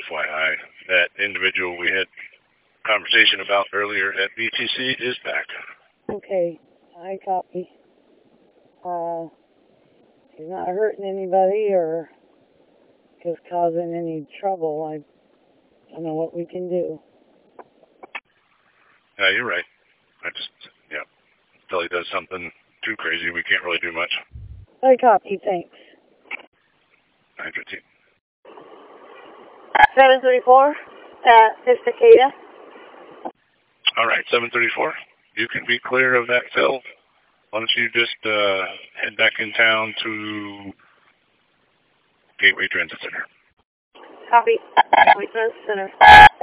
FYI, that individual we had conversation about earlier at BTC is back. Okay, I copy. He's not hurting anybody or is causing any trouble. I don't know what we can do. Yeah, you're right. Until he does something too crazy, we can't really do much. I copy, thanks. 9:15. 734, this Cicada. All right, 734. You can be clear of that, Phil. Why don't you just head back in town to Gateway Transit Center. Copy. Gateway Transit Center.